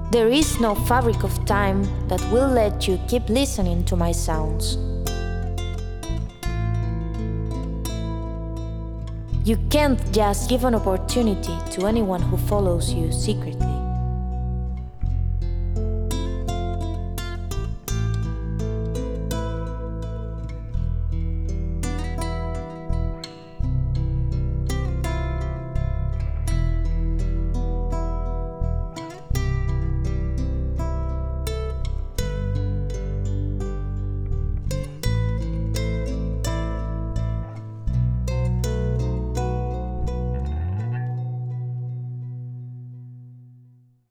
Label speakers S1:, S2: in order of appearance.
S1: There is no fabric of time that will let you keep listening to my sounds. You can't just give an opportunity to anyone who follows you secretly.